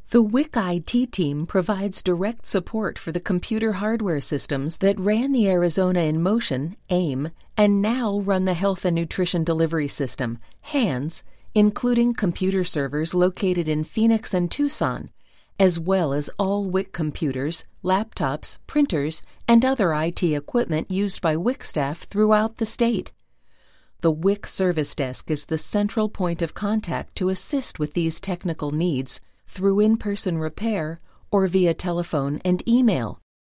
The WIC IT team provides direct support for the computer hardware systems that ran the Arizona in Motion, AIM, and now run the Health and Nutrition Delivery System, HANDS, including computer servers located in Phoenix and Tucson, as well as all WIC computers, laptops, printers, and other IT equipment used by WIC staff throughout the state. The WIC Service Desk is the central point of contact to assist with these technical needs through in-person repair or via telephone and email.